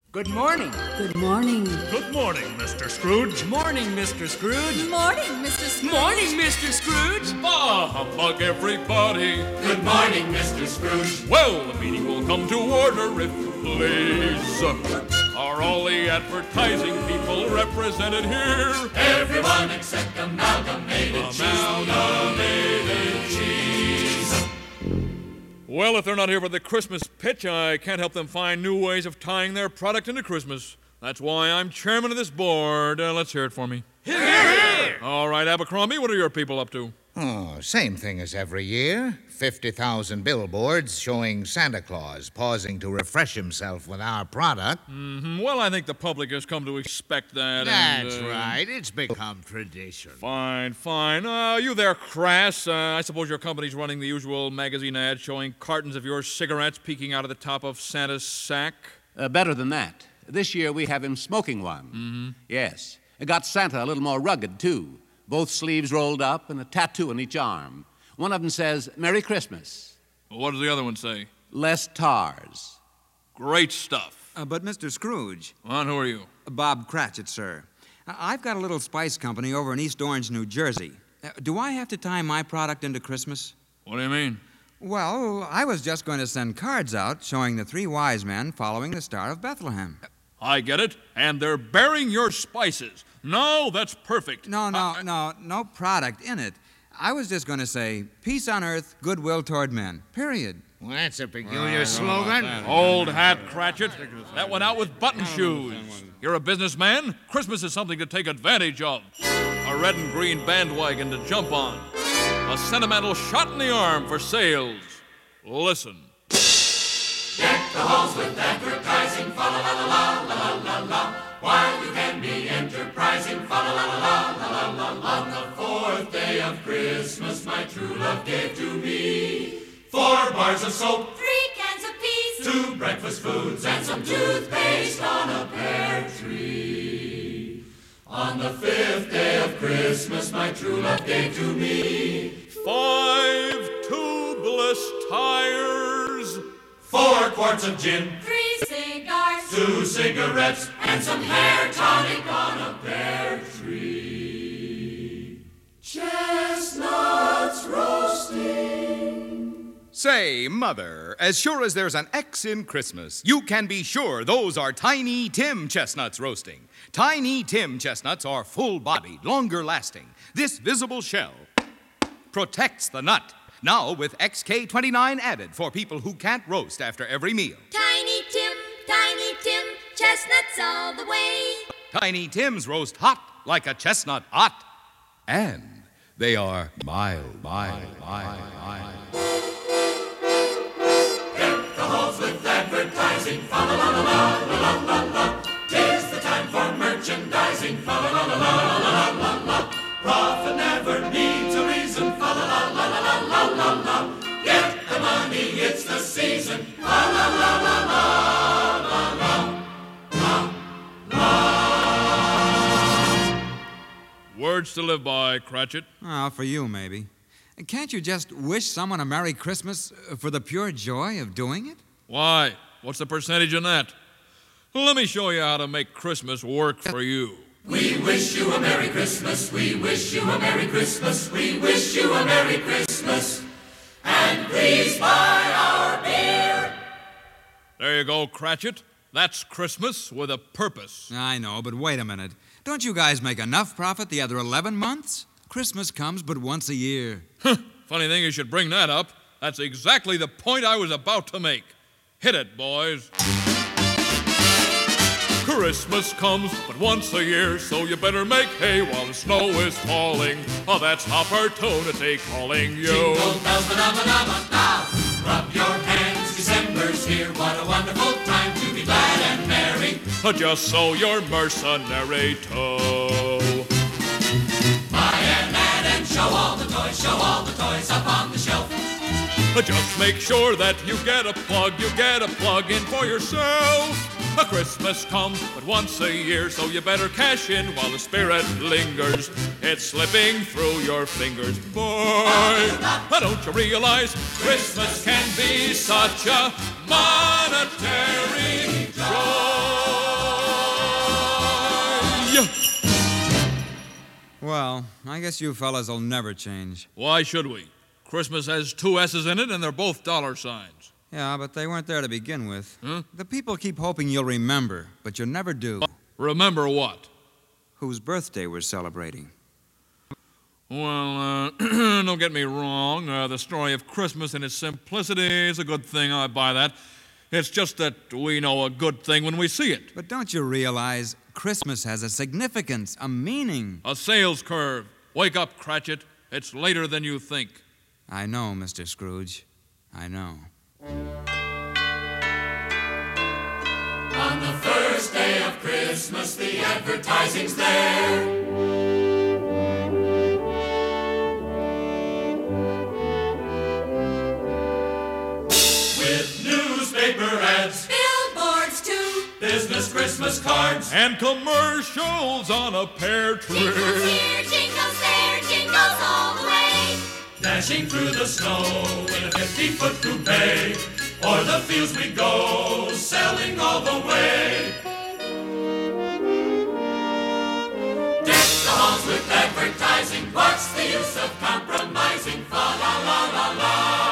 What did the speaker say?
Good morning. Good morning. Good morning, Mr. Scrooge. Morning, Mr. Scrooge. Morning, Mr. Scrooge. Morning, Mr. Scrooge. Bah, humbug, everybody. Good morning, Mr. Scrooge. Well, the meeting will come to order if you please. Are all the advertising people represented here? Everyone except Amalgamated Cheese. Well, if they're not here for the Christmas pitch, I can't help them find new ways of tying their product into Christmas. That's why I'm chairman of this board. Let's hear it for me. Hear, hear. All right, Abercrombie, what are your people up to? Oh, same thing as every year. 50,000 billboards showing Santa Claus pausing to refresh himself with our product. Well, I think the public has come to expect that. That's right. It's become tradition. Fine. You there, Crass. I suppose your company's running the usual magazine ad showing cartons of your cigarettes peeking out of the top of Santa's sack? Better than that. This year we have him smoking one. Yes. It got Santa a little more rugged, too. Both sleeves rolled up and a tattoo on each arm. One of them says, Merry Christmas. Well, what does the other one say? Less tars. Great stuff. But Mr. Scrooge. And who are you? Bob Cratchit, sir. I've got a little spice company over in East Orange, New Jersey. Do I have to tie my product into Christmas? What do you mean? Well, I was just going to send cards out showing the three wise men following the Star of Bethlehem. I get it. And they're bearing your spices. No, that's perfect. No product in it. I was just going to say, peace on earth, goodwill toward men. Period. Well, that's a peculiar slogan. Old hat, Cratchit. That went out with button shoes. You're a businessman. Christmas is something to take advantage of. A red and green bandwagon to jump on. A sentimental shot in the arm for sales. Listen. Deck the halls with advertising, fa la la la la la la la. While you can be enterprising, fa la la la la la la la. On the fourth day of Christmas, my true love gave to me 4 bars of soap, 3 cans of peas, 2 breakfast foods, and some toothpaste on a pear tree. On the 5th day of Christmas, my true love gave to me 5 tubeless tires, 4 quarts of gin, 3 cigars, 2 cigarettes, and some hair tonic on a pear tree. Chestnuts roasting. Say, Mother, as sure as there's an X in Christmas, you can be sure those are Tiny Tim chestnuts roasting. Tiny Tim chestnuts are full-bodied, longer-lasting. This visible shell protects the nut. Now with XK29 added for people who can't roast after every meal. Tiny Tim, chestnuts all the way. Tiny Tims roast hot like a chestnut hot. And they are mild. Deck the halls with advertising, fa la la la la la la la. 'Tis the time for merchandising, fa la la la la la la la. Profit never needs a reason, fa la la la la la la la. Get the money, it's the season, fa la la la la la la la. Words to live by, Cratchit. Oh, for you, maybe. Can't you just wish someone a Merry Christmas for the pure joy of doing it? Why? What's the percentage in that? Let me show you how to make Christmas work for you. We wish you a Merry Christmas, we wish you a Merry Christmas, we wish you a Merry Christmas, and please buy our beer. There you go, Cratchit. That's Christmas with a purpose. I know, but wait a minute. Don't you guys make enough profit the other 11 months? Christmas comes but once a year. Funny thing you should bring that up. That's exactly the point I was about to make. Hit it, boys. Christmas comes but once a year, so you better make hay while the snow is falling. Oh, that's opportunity calling you. Jingle bells, ba-da-ba-da-ba-da. Rub your hands, December's here. What a wonderful time to be glad and merry. Just so you're mercenary too. Buy an ad and show all the toys up on the shelf. Just make sure that you get a plug in for yourself. A Christmas comes but once a year, so you better cash in while the spirit lingers. It's slipping through your fingers, boy. Don't you realize Christmas can be such a monetary joy? you? Well, I guess you fellas will never change. Why should we? Christmas has 2 S's in it, and they're both dollar signs. Yeah, but they weren't there to begin with. Huh? The people keep hoping you'll remember, but you never do. Remember what? Whose birthday we're celebrating. Well, don't get me wrong. The story of Christmas in its simplicity is a good thing. I buy that. It's just that we know a good thing when we see it. But don't you realize Christmas has a significance, a meaning? A sales curve. Wake up, Cratchit. It's later than you think. I know, Mr. Scrooge. I know. On the first day of Christmas, the advertising's there. With newspaper ads, Billboards too. business Christmas cards, And commercials on a pear tree. Jingles here, jingles there, jingles all the way. dashing through the snow in a 50-foot coupe. O'er the fields we go, selling all the way. Deck the halls with advertising. What's the use of compromising? Fa la la la la.